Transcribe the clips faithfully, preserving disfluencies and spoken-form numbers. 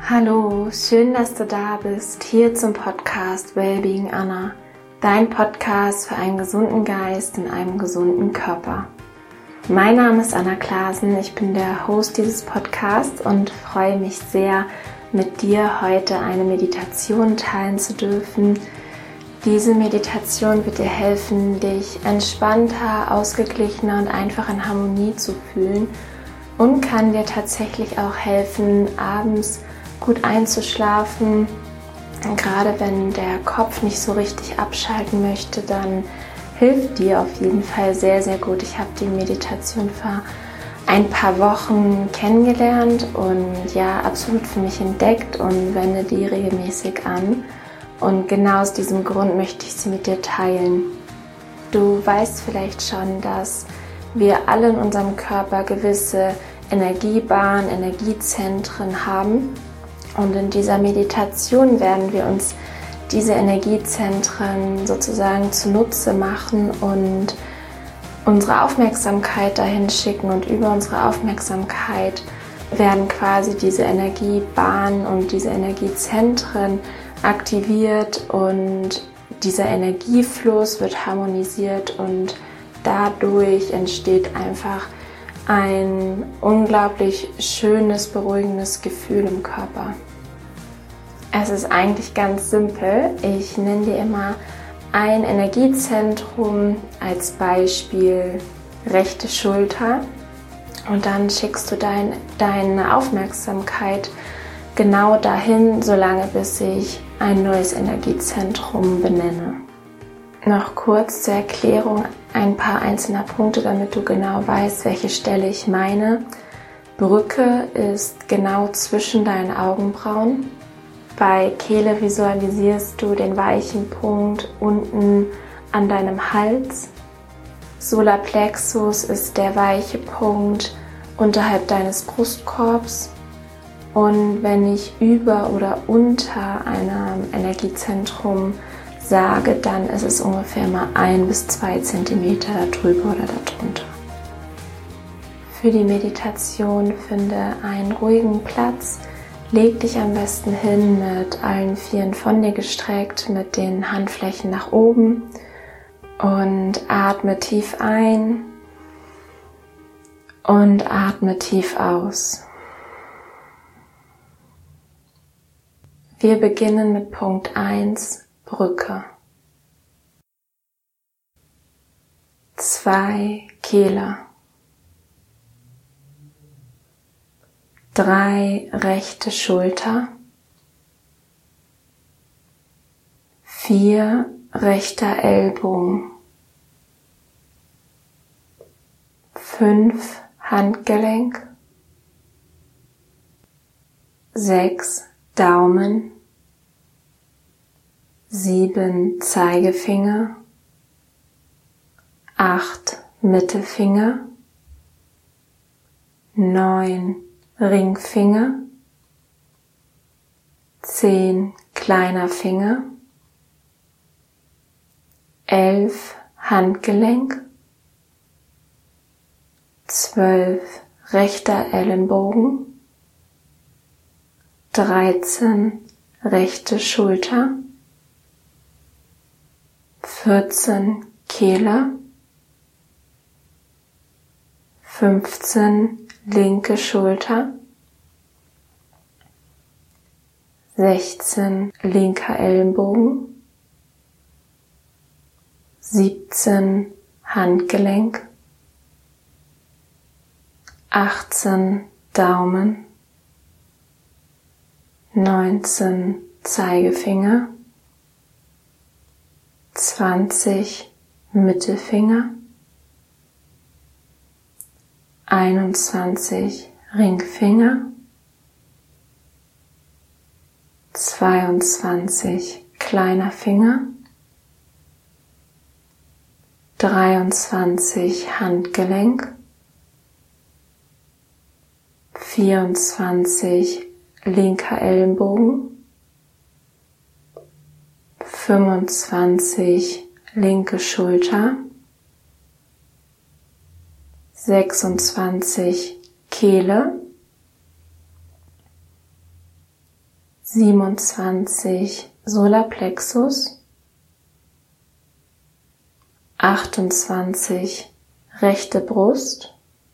Hallo, schön, dass du da bist, hier zum Podcast Wellbeing Anna, dein Podcast für einen gesunden Geist in einem gesunden Körper. Mein Name ist Anna Klasen, ich bin der Host dieses Podcasts und freue mich sehr, mit dir heute eine Meditation teilen zu dürfen. Diese Meditation wird dir helfen, dich entspannter, ausgeglichener und einfach in Harmonie zu fühlen und kann dir tatsächlich auch helfen, abends gut einzuschlafen. Gerade wenn der Kopf nicht so richtig abschalten möchte, dann hilft dir auf jeden Fall sehr, sehr gut. Ich habe die Meditation vor ein paar Wochen kennengelernt und ja, absolut für mich entdeckt und wende die regelmäßig an. Und genau aus diesem Grund möchte ich sie mit dir teilen. Du weißt vielleicht schon, dass wir alle in unserem Körper gewisse Energiebahnen, Energiezentren haben. Und in dieser Meditation werden wir uns diese Energiezentren sozusagen zunutze machen und unsere Aufmerksamkeit dahin schicken. Und über unsere Aufmerksamkeit werden quasi diese Energiebahnen und diese Energiezentren aktiviert und dieser Energiefluss wird harmonisiert und dadurch entsteht einfach ein unglaublich schönes, beruhigendes Gefühl im Körper. Es ist eigentlich ganz simpel. Ich nenne dir immer ein Energiezentrum als Beispiel rechte Schulter und dann schickst du dein, deine Aufmerksamkeit genau dahin, solange bis ich ein neues Energiezentrum benenne. Noch kurz zur Erklärung ein paar einzelner Punkte, damit du genau weißt, welche Stelle ich meine. Brücke ist genau zwischen deinen Augenbrauen. Bei Kehle visualisierst du den weichen Punkt unten an deinem Hals. Solarplexus ist der weiche Punkt unterhalb deines Brustkorbs. Und wenn ich über oder unter einem Energiezentrum sage, dann ist es ungefähr mal ein bis zwei Zentimeter darüber oder darunter. Für die Meditation finde einen ruhigen Platz. Leg dich am besten hin mit allen Vieren von dir gestreckt, mit den Handflächen nach oben und atme tief ein und atme tief aus. Wir beginnen mit Punkt eins, Brücke. zwei, Kehle. drei, rechte Schulter. vier, rechter Ellbogen. fünf, Handgelenk. sechs, Daumen. sieben, Zeigefinger. acht, Mittelfinger. neun, Ringfinger. zehn, kleiner Finger. elf, Handgelenk. zwölf, rechter Ellenbogen. dreizehn, rechte Schulter. vierzehn, Kehle. fünfzehn, linke Schulter. sechzehn, linker Ellenbogen. siebzehn, Handgelenk. achtzehn, Daumen. neunzehn, Zeigefinger. zwanzig, Mittelfinger. einundzwanzig, Ringfinger. zweiundzwanzig, kleiner Finger. dreiundzwanzig, Handgelenk. vierundzwanzig, linker Ellenbogen. fünfundzwanzig, linke Schulter. sechsundzwanzig, Kehle. siebenundzwanzig Solarplexus, achtundzwanzig rechte Brust,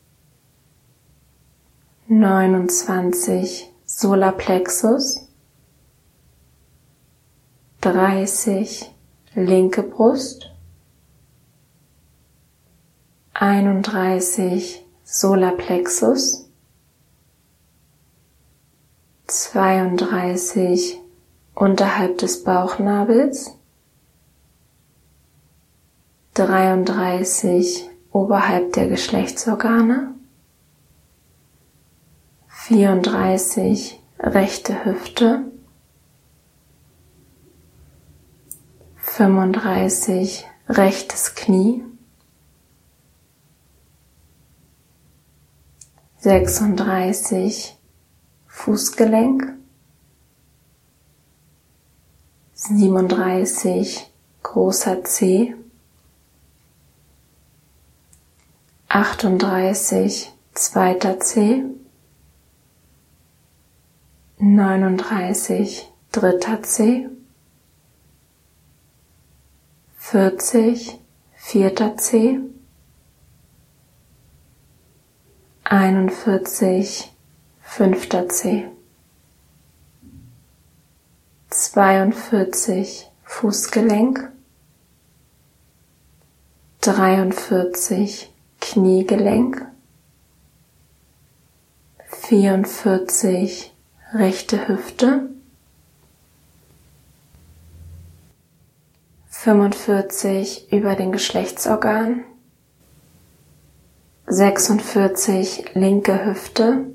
neunundzwanzig Solarplexus, dreißig linke Brust, einunddreißig Solarplexus, zweiunddreißig unterhalb des Bauchnabels, dreiunddreißig oberhalb der Geschlechtsorgane, vierunddreißig rechte Hüfte, fünfunddreißig rechtes Knie, sechsunddreißig Fußgelenk, siebenunddreißig großer Zeh, achtunddreißig zweiter Zeh, neununddreißig dritter Zeh, vierzig vierter Zeh, einundvierzig fünfter Zeh, zweiundvierzig Fußgelenk, dreiundvierzig Kniegelenk, vierundvierzig rechte Hüfte, fünfundvierzig über den Geschlechtsorgan, sechsundvierzig linke Hüfte,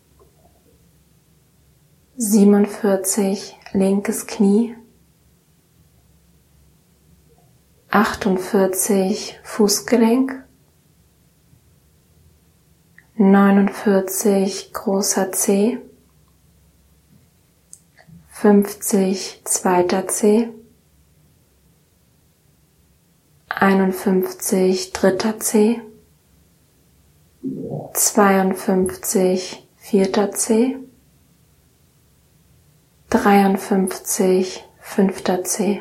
siebenundvierzig linkes Knie, achtundvierzig Fußgelenk, neunundvierzig großer Zeh, fünfzig zweiter Zeh, einundfünfzig dritter Zeh, zweiundfünfzig vierter Zeh, dreiundfünfzig fünfter Zeh,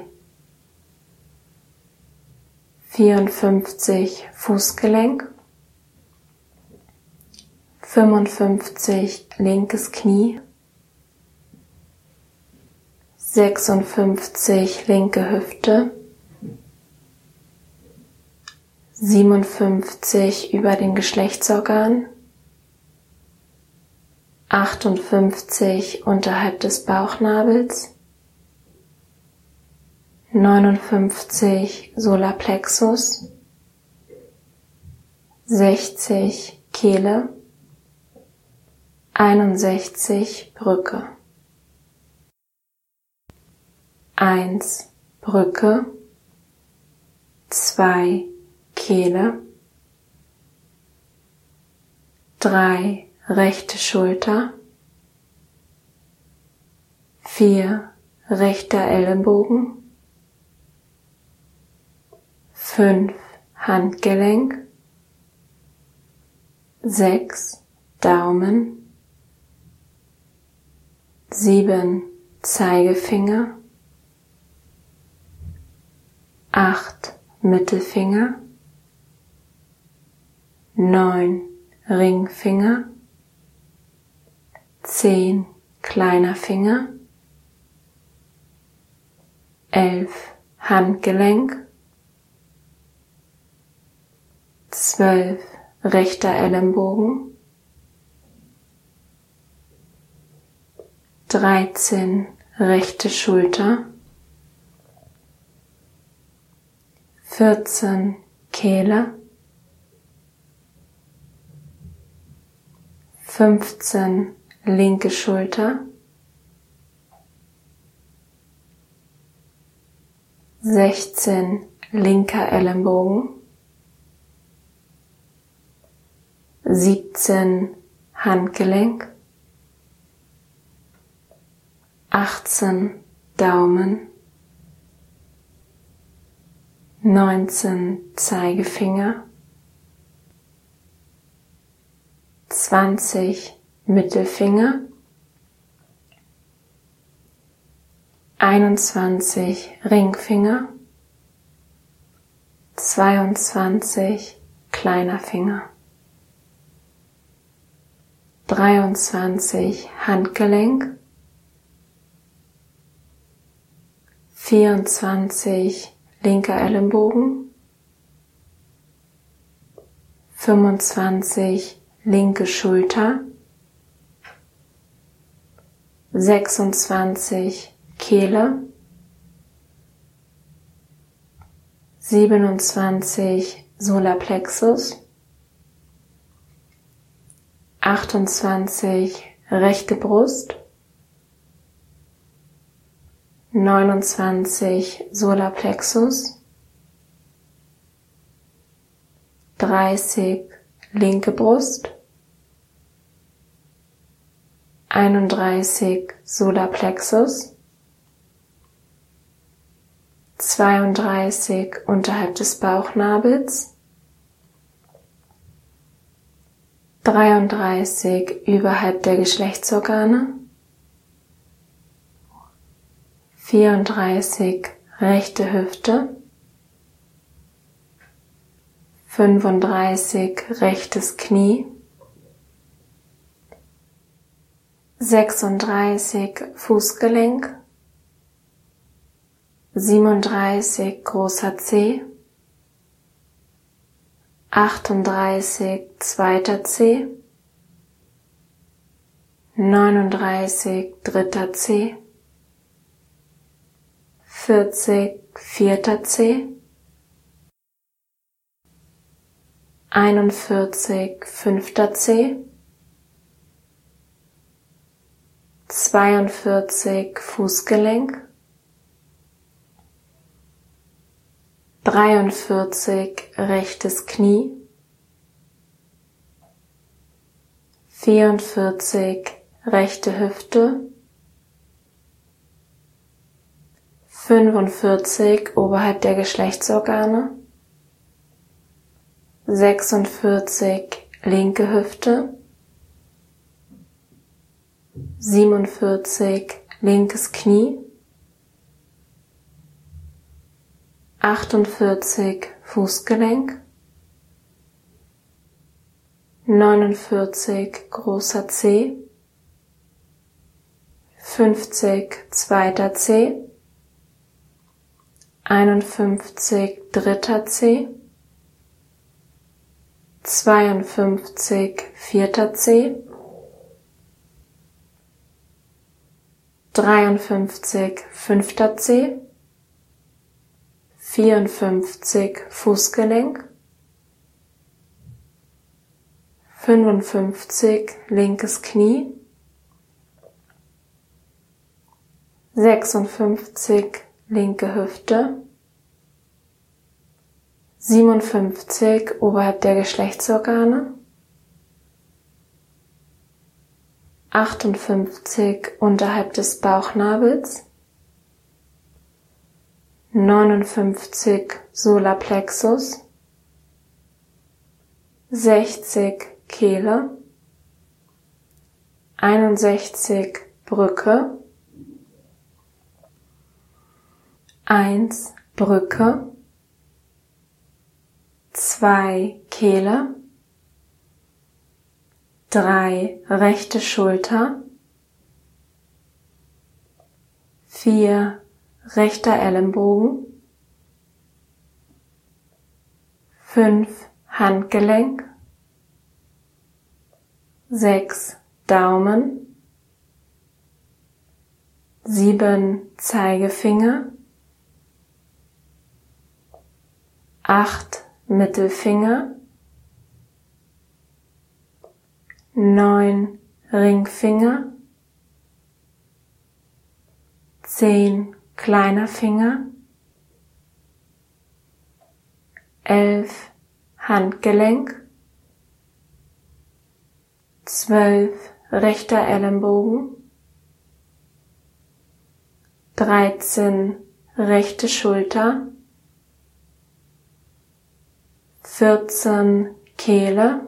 vierundfünfzig Fußgelenk, fünfundfünfzig linkes Knie, sechsundfünfzig linke Hüfte, siebenundfünfzig über den Geschlechtsorgan, achtundfünfzig unterhalb des Bauchnabels, neunundfünfzig Solarplexus, sechzig Kehle, einundsechzig Brücke. eins Brücke, zwei Kehle, drei rechte Schulter, vier rechter Ellenbogen, fünf Handgelenk, sechs Daumen, sieben Zeigefinger, acht Mittelfinger, neun Ringfinger, zehn kleiner Finger, elf Handgelenk, zwölf rechter Ellenbogen, dreizehn rechte Schulter, vierzehn Kehle, fünfzehn linke Schulter, sechzehn linker Ellenbogen, siebzehn Handgelenk, achtzehn Daumen, neunzehn Zeigefinger, zwanzig Mittelfinger, einundzwanzig Ringfinger, zweiundzwanzig kleiner Finger, dreiundzwanzig Handgelenk, vierundzwanzig linker Ellenbogen, fünfundzwanzig linke Schulter, sechsundzwanzig Kehle, siebenundzwanzig Solarplexus, achtundzwanzig rechte Brust, neunundzwanzig Solarplexus, dreißig linke Brust, einunddreißig Solarplexus, zweiunddreißig unterhalb des Bauchnabels, dreiunddreißig überhalb der Geschlechtsorgane, vierunddreißig rechte Hüfte, fünfunddreißig rechtes Knie, sechsunddreißig Fußgelenk, siebenunddreißig großer Zeh, achtunddreißig zweiter Zeh, neununddreißig dritter Zeh, vierzig vierter Zeh, einundvierzig fünfter Zeh, zweiundvierzig Fußgelenk, dreiundvierzig rechtes Knie, vierundvierzig rechte Hüfte, fünfundvierzig oberhalb der Geschlechtsorgane, sechsundvierzig linke Hüfte, siebenundvierzig linkes Knie, achtundvierzig Fußgelenk, neunundvierzig großer Zeh, fünfzig zweiter Zeh, einundfünfzig dritter Zeh, zweiundfünfzig vierter Zeh, dreiundfünfzig fünfter Zeh, vierundfünfzig Fußgelenk, fünfundfünfzig linkes Knie, sechsundfünfzig linke Hüfte, siebenundfünfzig oberhalb der Geschlechtsorgane, achtundfünfzig unterhalb des Bauchnabels, neunundfünfzig Solarplexus, sechzig Kehle, einundsechzig Brücke, eins Brücke, zwei Kehle, drei rechte Schulter, vier rechter Ellenbogen, fünf Handgelenk, sechs Daumen, sieben Zeigefinger, acht Mittelfinger, neun Ringfinger, zehn kleiner Finger, elf Handgelenk, zwölf rechter Ellenbogen, dreizehn rechte Schulter, vierzehn Kehle,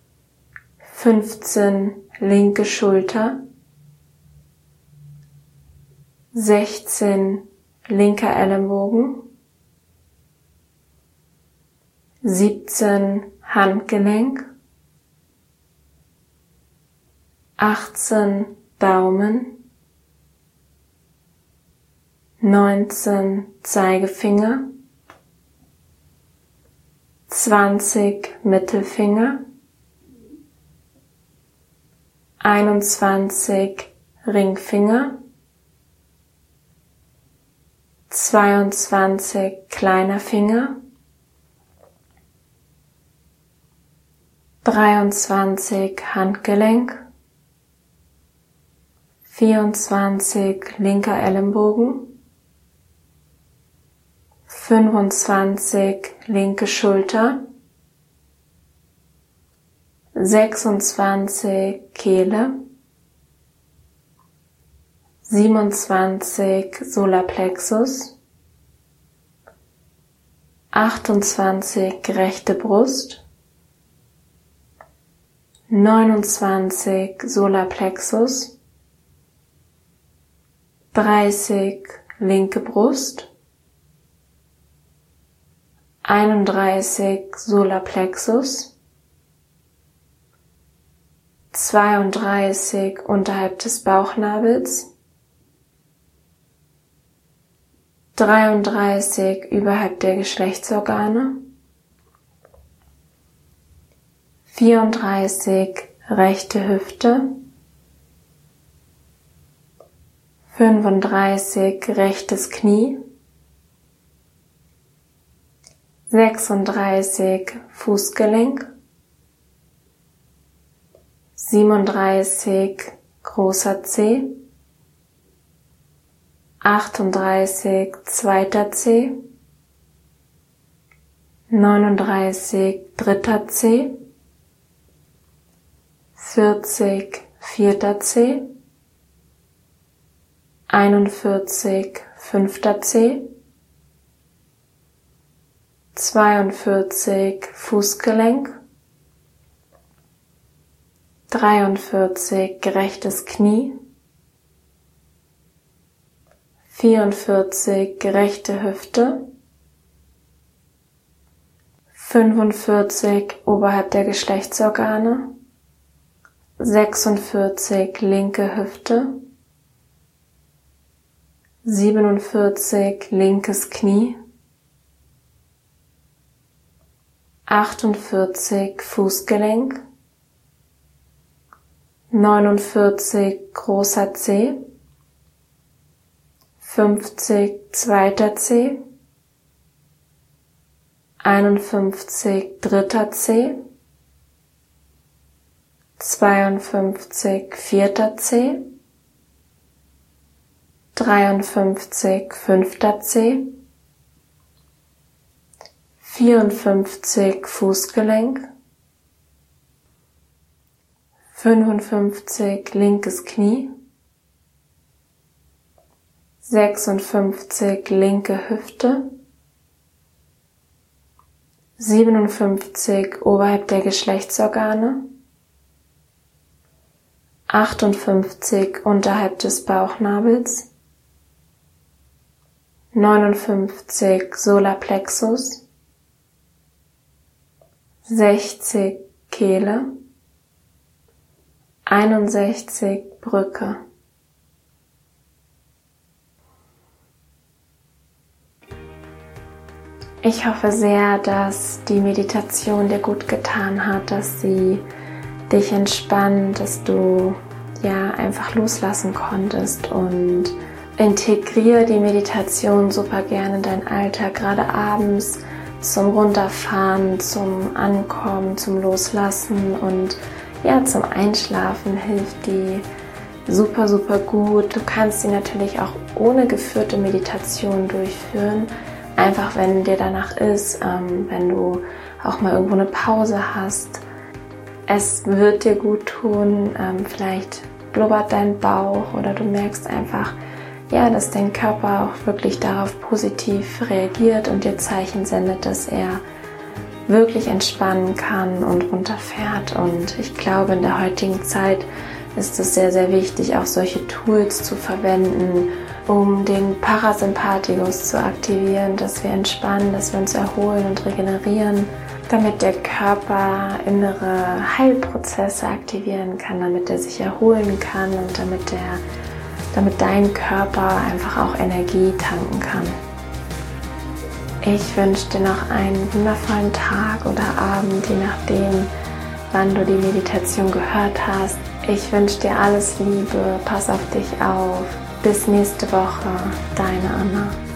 fünfzehn linke Schulter, sechzehn linker Ellenbogen, siebzehn Handgelenk, achtzehn Daumen, neunzehn Zeigefinger, zwanzig Mittelfinger, einundzwanzig Ringfinger, zweiundzwanzig kleiner Finger, dreiundzwanzig Handgelenk, vierundzwanzig linker Ellenbogen, fünfundzwanzig linke Schulter, sechsundzwanzig Kehle, siebenundzwanzig Solarplexus, achtundzwanzig rechte Brust, neunundzwanzig Solarplexus, dreißig linke Brust, einunddreißig Solarplexus, zweiunddreißig unterhalb des Bauchnabels, dreiunddreißig überhalb der Geschlechtsorgane, vierunddreißig rechte Hüfte, fünfunddreißig rechtes Knie, sechsunddreißig Fußgelenk, siebenunddreißig großer Zeh, achtunddreißig zweiter Zeh, neununddreißig dritter Zeh, vierzig vierter Zeh, einundvierzig fünfter Zeh, zweiundvierzig Fußgelenk, dreiundvierzig rechtes Knie, vierundvierzig rechte Hüfte, fünfundvierzig oberhalb der Geschlechtsorgane, sechsundvierzig linke Hüfte, siebenundvierzig linkes Knie, achtundvierzig Fußgelenk, neunundvierzig großer Zeh, fünfzig zweiter Zeh, einundfünfzig dritter Zeh, zweiundfünfzig vierter Zeh, dreiundfünfzig fünfter Zeh, vierundfünfzig Fußgelenk, fünfundfünfzig linkes Knie, sechsundfünfzig linke Hüfte, siebenundfünfzig oberhalb der Geschlechtsorgane, achtundfünfzig unterhalb des Bauchnabels, neunundfünfzig Solarplexus, sechzig Kehle, einundsechzig Brücke. Ich hoffe sehr, dass die Meditation dir gut getan hat, dass sie dich entspannt, dass du ja einfach loslassen konntest, und integriere die Meditation super gerne in deinen Alltag, gerade abends zum Runterfahren, zum Ankommen, zum Loslassen und ja, zum Einschlafen hilft die super, super gut. Du kannst sie natürlich auch ohne geführte Meditation durchführen. Einfach, wenn dir danach ist, ähm, wenn du auch mal irgendwo eine Pause hast. Es wird dir gut tun, ähm, vielleicht blubbert dein Bauch oder du merkst einfach, ja, dass dein Körper auch wirklich darauf positiv reagiert und dir Zeichen sendet, dass er wirklich entspannen kann und runterfährt. Und ich glaube, in der heutigen Zeit ist es sehr, sehr wichtig, auch solche Tools zu verwenden, um den Parasympathikus zu aktivieren, dass wir entspannen, dass wir uns erholen und regenerieren, damit der Körper innere Heilprozesse aktivieren kann, damit er sich erholen kann und damit, der, damit dein Körper einfach auch Energie tanken kann. Ich wünsche dir noch einen wundervollen Tag oder Abend, je nachdem, wann du die Meditation gehört hast. Ich wünsche dir alles Liebe, pass auf dich auf. Bis nächste Woche, deine Anna.